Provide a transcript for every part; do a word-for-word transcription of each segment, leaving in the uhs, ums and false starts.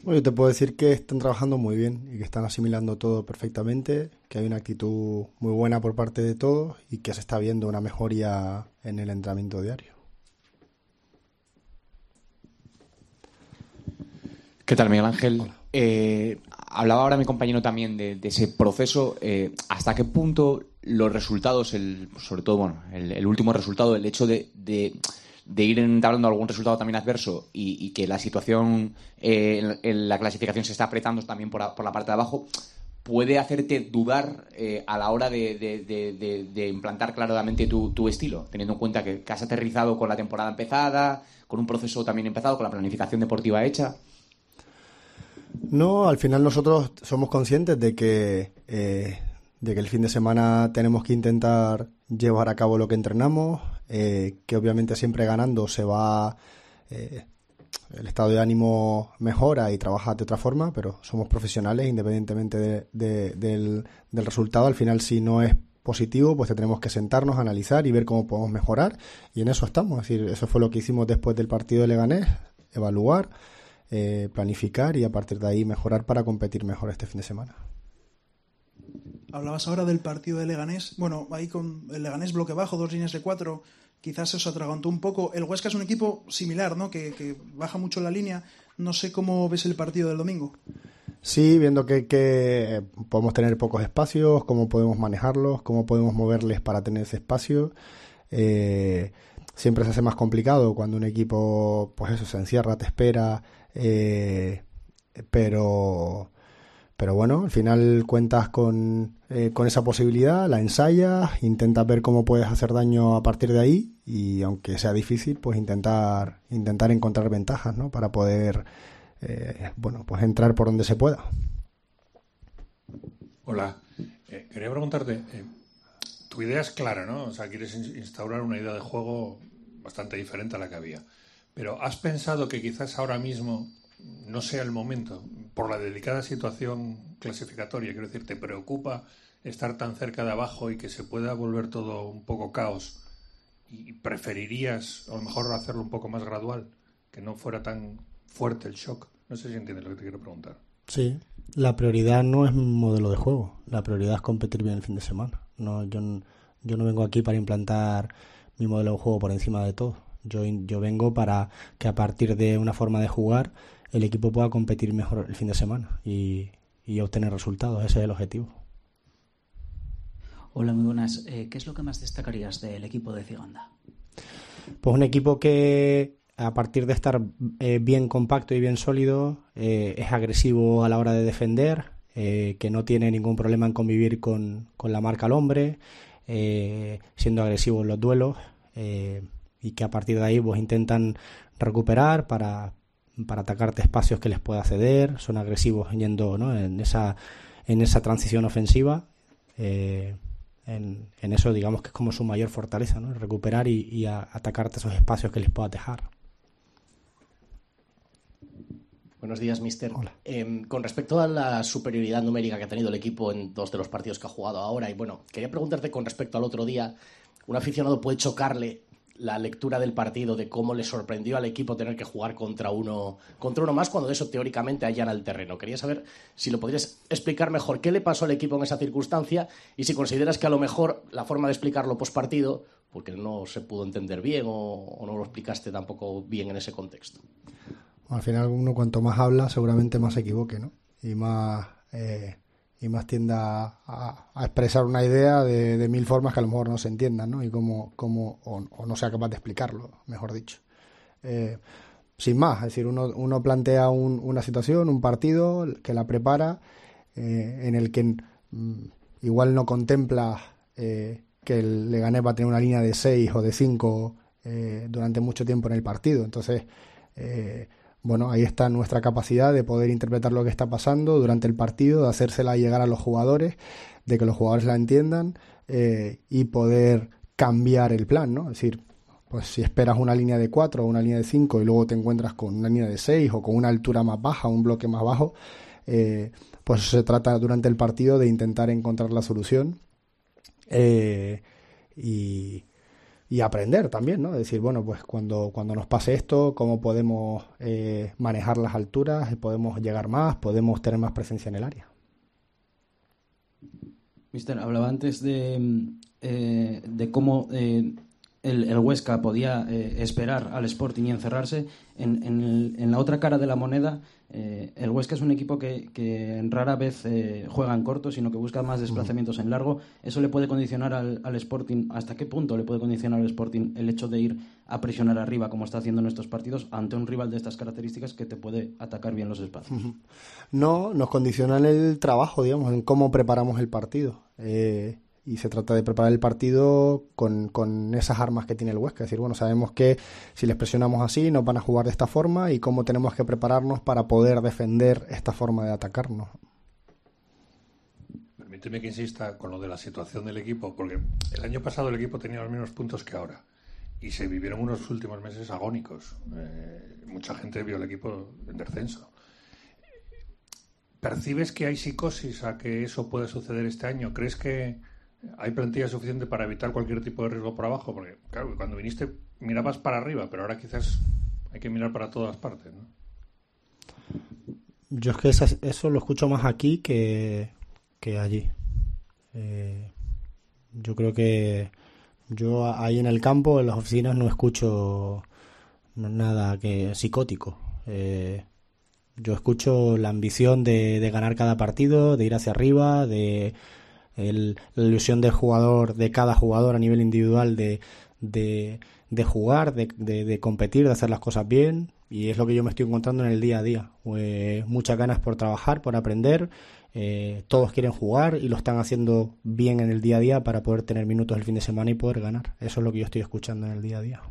Bueno, yo te puedo decir que están trabajando muy bien y que están asimilando todo perfectamente, que hay una actitud muy buena por parte de todos y que se está viendo una mejoría en el entrenamiento diario. ¿Qué tal, Miguel Ángel? Eh, hablaba ahora mi compañero también de, de ese proceso. Eh, ¿Hasta qué punto los resultados, el, sobre todo bueno, el, el último resultado, el hecho de, de, de ir entablando algún resultado también adverso y, y que la situación eh, en, en la clasificación se está apretando también por, a, por la parte de abajo, puede hacerte dudar eh, a la hora de, de, de, de, de implantar claramente tu, tu estilo, teniendo en cuenta que, que has aterrizado con la temporada empezada, con un proceso también empezado, con la planificación deportiva hecha? No, al final nosotros somos conscientes de que, eh, de que el fin de semana tenemos que intentar llevar a cabo lo que entrenamos, eh, que obviamente siempre ganando se va, eh, el estado de ánimo mejora y trabaja de otra forma, pero somos profesionales independientemente de, de, del, del resultado. Al final, si no es positivo, pues tenemos que sentarnos, analizar y ver cómo podemos mejorar, y en eso estamos. Es decir, eso fue lo que hicimos después del partido de Leganés, evaluar, Eh, planificar y a partir de ahí mejorar para competir mejor este fin de semana. Hablabas ahora del partido de Leganés. Bueno, ahí con el Leganés bloque bajo, dos líneas de cuatro, quizás se os atragantó un poco. El Huesca es un equipo similar, ¿no? Que, que baja mucho la línea. No sé cómo ves el partido del domingo. Sí, viendo que, que podemos tener pocos espacios, cómo podemos manejarlos, cómo podemos moverles para tener ese espacio. Eh, siempre se hace más complicado cuando un equipo, pues eso, se encierra, te espera. Eh, pero pero bueno, al final cuentas con, eh, con esa posibilidad, la ensayas, intentas ver cómo puedes hacer daño a partir de ahí y aunque sea difícil, pues intentar intentar encontrar ventajas, ¿no? Para poder eh, bueno, pues entrar por donde se pueda. Hola, eh, quería preguntarte, eh, tu idea es clara, ¿no? O sea, quieres instaurar una idea de juego bastante diferente a la que había. Pero ¿has pensado que quizás ahora mismo no sea el momento, por la delicada situación clasificatoria? Quiero decir, ¿te preocupa estar tan cerca de abajo y que se pueda volver todo un poco caos? ¿Y preferirías a lo mejor hacerlo un poco más gradual, que no fuera tan fuerte el shock? No sé si entiendes lo que te quiero preguntar. Sí, la prioridad no es un modelo de juego, la prioridad es competir bien el fin de semana. No, yo, yo no vengo aquí para implantar mi modelo de juego por encima de todo. Yo, yo vengo para que a partir de una forma de jugar el equipo pueda competir mejor el fin de semana y, y obtener resultados. Ese es el objetivo. Hola, muy buenas. Eh, ¿Qué es lo que más destacarías del equipo de Ciganda? Pues un equipo que a partir de estar eh, bien compacto y bien sólido, eh, es agresivo a la hora de defender, eh, que no tiene ningún problema en convivir con, con la marca al hombre, eh, siendo agresivo en los duelos, eh, y que a partir de ahí pues intentan recuperar para, para atacarte espacios que les pueda ceder, son agresivos yendo, ¿no? en esa en esa transición ofensiva, eh, en, en eso digamos que es como su mayor fortaleza, ¿no? Recuperar y, y a, atacarte esos espacios que les pueda dejar. Buenos días, mister. Eh, con respecto a la superioridad numérica que ha tenido el equipo en dos de los partidos que ha jugado ahora, y bueno, quería preguntarte con respecto al otro día, un aficionado puede chocarle la lectura del partido de cómo le sorprendió al equipo tener que jugar contra uno contra uno más cuando de eso teóricamente allana el terreno. Quería saber si lo podrías explicar mejor qué le pasó al equipo en esa circunstancia y si consideras que a lo mejor la forma de explicarlo postpartido, porque no se pudo entender bien o, o no lo explicaste tampoco bien en ese contexto. Al final uno cuanto más habla seguramente más se equivoque, ¿no? Y más eh, y más tienda a, a expresar una idea de, de mil formas que a lo mejor no se entiendan, ¿no? Y cómo, cómo o, o no sea capaz de explicarlo, mejor dicho. Eh, sin más, es decir, uno, uno plantea un, una situación, un partido que la prepara, eh, en el que mm, igual no contempla eh, que el Leganés va a tener una línea de seis o de cinco eh, durante mucho tiempo en el partido. Entonces, eh, bueno, ahí está nuestra capacidad de poder interpretar lo que está pasando durante el partido, de hacérsela llegar a los jugadores, de que los jugadores la entiendan, eh, y poder cambiar el plan, ¿no? Es decir, pues si esperas una línea de cuatro o una línea de cinco y luego te encuentras con una línea de seis o con una altura más baja, un bloque más bajo, eh, pues se trata durante el partido de intentar encontrar la solución, eh, y y aprender también, ¿no? Decir, bueno, pues cuando, cuando nos pase esto, cómo podemos eh, manejar las alturas, podemos llegar más, podemos tener más presencia en el área. Mister, hablaba antes de, eh, de cómo eh, el, el Huesca podía eh, esperar al Sporting y encerrarse. En, en, el, en la otra cara de la moneda, eh, el Huesca es un equipo que, que rara vez eh, juega en corto, sino que busca más desplazamientos en largo. ¿Eso le puede condicionar al, al Sporting? ¿Hasta qué punto le puede condicionar al Sporting el hecho de ir a presionar arriba, como está haciendo en estos partidos, ante un rival de estas características que te puede atacar bien los espacios? No, nos condiciona en el trabajo, digamos, en cómo preparamos el partido. Eh, y se trata de preparar el partido con, con esas armas que tiene el Huesca. Es decir, bueno, sabemos que si les presionamos así nos van a jugar de esta forma y cómo tenemos que prepararnos para poder defender esta forma de atacarnos. Permíteme que insista con lo de la situación del equipo, porque el año pasado el equipo tenía los mismos puntos que ahora y se vivieron unos últimos meses agónicos. Eh, mucha gente vio el equipo en descenso. ¿Percibes que hay psicosis a que eso puede suceder este año? ¿Crees que hay plantilla suficiente para evitar cualquier tipo de riesgo por abajo? Porque, claro, cuando viniste mirabas para arriba, pero ahora quizás hay que mirar para todas partes, ¿no? Yo es que esa, eso lo escucho más aquí que, que allí. Eh, yo creo que yo ahí en el campo, en las oficinas, no escucho nada que psicótico. Eh, yo escucho la ambición de, de ganar cada partido, de ir hacia arriba, de el, la ilusión del jugador, de cada jugador a nivel individual, de, de, de jugar, de, de, de competir, de hacer las cosas bien, y es lo que yo me estoy encontrando en el día a día. Pues muchas ganas por trabajar, por aprender, eh, todos quieren jugar y lo están haciendo bien en el día a día para poder tener minutos el fin de semana y poder ganar. Eso es lo que yo estoy escuchando en el día a día.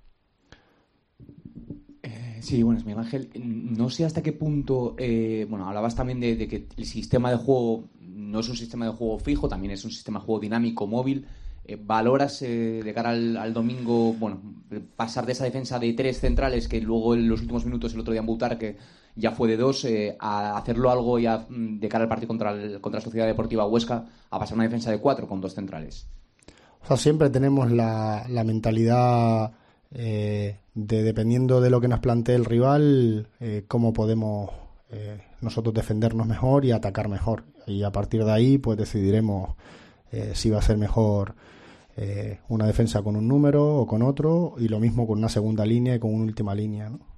Sí, bueno, es Miguel Ángel. No sé hasta qué punto, eh, bueno, hablabas también de, de que el sistema de juego no es un sistema de juego fijo, también es un sistema de juego dinámico, móvil. Eh, ¿Valoras eh, de cara al, al domingo, bueno, pasar de esa defensa de tres centrales que luego en los últimos minutos el otro día en Butar, que ya fue de dos, eh, a hacerlo algo ya de cara al partido contra, el, contra la Sociedad Deportiva Huesca, a pasar una defensa de cuatro con dos centrales? O sea, siempre tenemos la, la mentalidad eh, de, dependiendo de lo que nos plantee el rival, eh, cómo podemos eh, nosotros defendernos mejor y atacar mejor. Y a partir de ahí, pues decidiremos eh, si va a ser mejor eh, una defensa con un número o con otro, y lo mismo con una segunda línea y con una última línea, ¿no?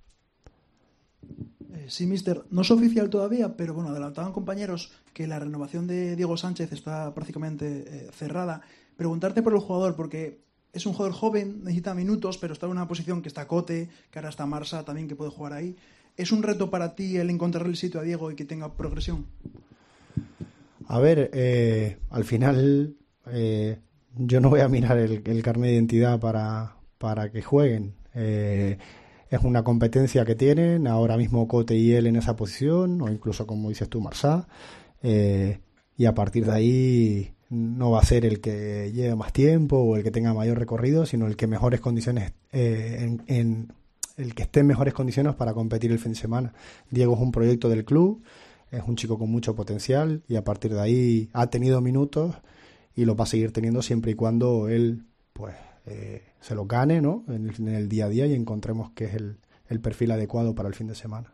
Eh, sí, mister, no es oficial todavía, pero bueno, adelantaban compañeros que la renovación de Diego Sánchez está prácticamente eh, cerrada. Preguntarte por el jugador, porque es un jugador joven, necesita minutos, pero está en una posición que está Cote, que ahora está Marsa también, que puede jugar ahí. ¿Es un reto para ti el encontrarle el sitio a Diego y que tenga progresión? A ver, eh, al final eh, yo no voy a mirar el, el carnet de identidad para, para que jueguen. Eh, es una competencia que tienen ahora mismo Cote y él en esa posición, o incluso, como dices tú, Marsá, eh, y a partir de ahí no va a ser el que lleve más tiempo o el que tenga mayor recorrido, sino el que mejores condiciones eh, en, en el que esté en mejores condiciones para competir el fin de semana. Diego es un proyecto del club, es un chico con mucho potencial y a partir de ahí ha tenido minutos y lo va a seguir teniendo siempre y cuando él pues eh, se lo gane, ¿no? en, el, en el día a día, y encontremos que es el, el perfil adecuado para el fin de semana.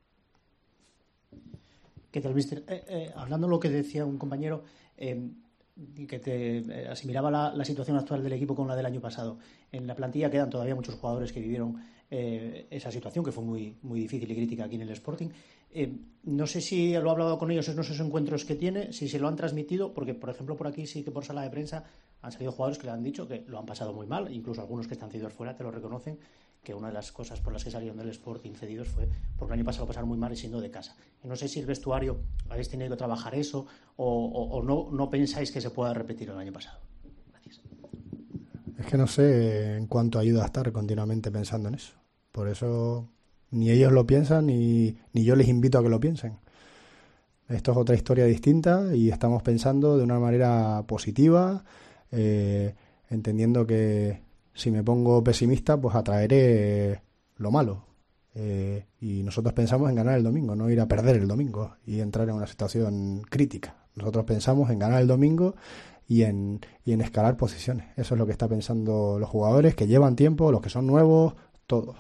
¿Qué tal, mister? Eh, eh, hablando de lo que decía un compañero, eh, que te eh, asimilaba la, la situación actual del equipo con la del año pasado. En la plantilla quedan todavía muchos jugadores que vivieron eh, esa situación, que fue muy, muy difícil y crítica aquí en el Sporting. Eh, no sé si lo ha hablado con ellos en esos encuentros que tiene, si se lo han transmitido, porque, por ejemplo, por aquí sí que por sala de prensa han salido jugadores que le han dicho que lo han pasado muy mal, incluso algunos que están cedidos fuera te lo reconocen, que una de las cosas por las que salieron del Sporting cedidos fue porque el año pasado pasaron muy mal y siendo de casa. Y no sé si el vestuario habéis tenido que trabajar eso o, o, o no, no pensáis que se pueda repetir el año pasado. Gracias. Es que no sé en cuánto ayuda a estar continuamente pensando en eso. Por eso ni ellos lo piensan ni, ni yo les invito a que lo piensen. Esto es otra historia distinta y estamos pensando de una manera positiva, eh, entendiendo que si me pongo pesimista, pues atraeré lo malo. Eh, y nosotros pensamos en ganar el domingo, no ir a perder el domingo y entrar en una situación crítica. Nosotros pensamos en ganar el domingo y en, y en escalar posiciones. Eso es lo que están pensando los jugadores, que llevan tiempo, los que son nuevos, todos.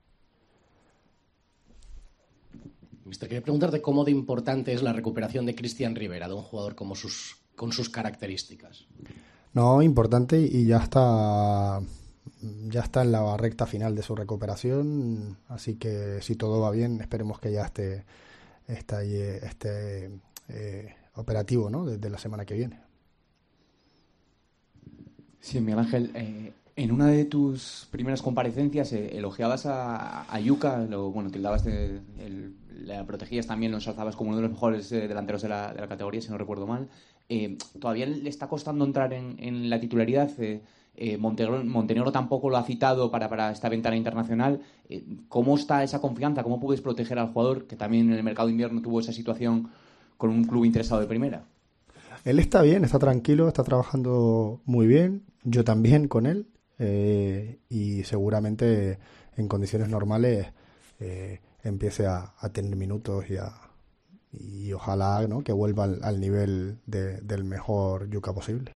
Mister, quería preguntarte cómo de importante es la recuperación de Cristian Rivera, de un jugador como sus, con sus características. No, importante, y ya está ya está en la recta final de su recuperación, así que si todo va bien, esperemos que ya esté, esté, esté eh, operativo, ¿no?, desde la semana que viene. Sí, Miguel Ángel, eh, en una de tus primeras comparecencias eh, elogiabas a, a Yuka, lo, bueno, tildabas de, el, la protegías también, lo ensalzabas como uno de los mejores eh, delanteros de la, de la categoría, si no recuerdo mal. Eh, todavía le está costando entrar en, en la titularidad. Eh, eh, Montenegro, Montenegro tampoco lo ha citado para, para esta ventana internacional. Eh, ¿Cómo está esa confianza? ¿Cómo puedes proteger al jugador que también en el mercado de invierno tuvo esa situación con un club interesado de primera? Él está bien, está tranquilo, está trabajando muy bien, yo también con él, eh, y seguramente en condiciones normales eh, empiece a, a tener minutos y, a, y ojalá, ¿no?, que vuelva al, al nivel de, del mejor Yuka posible.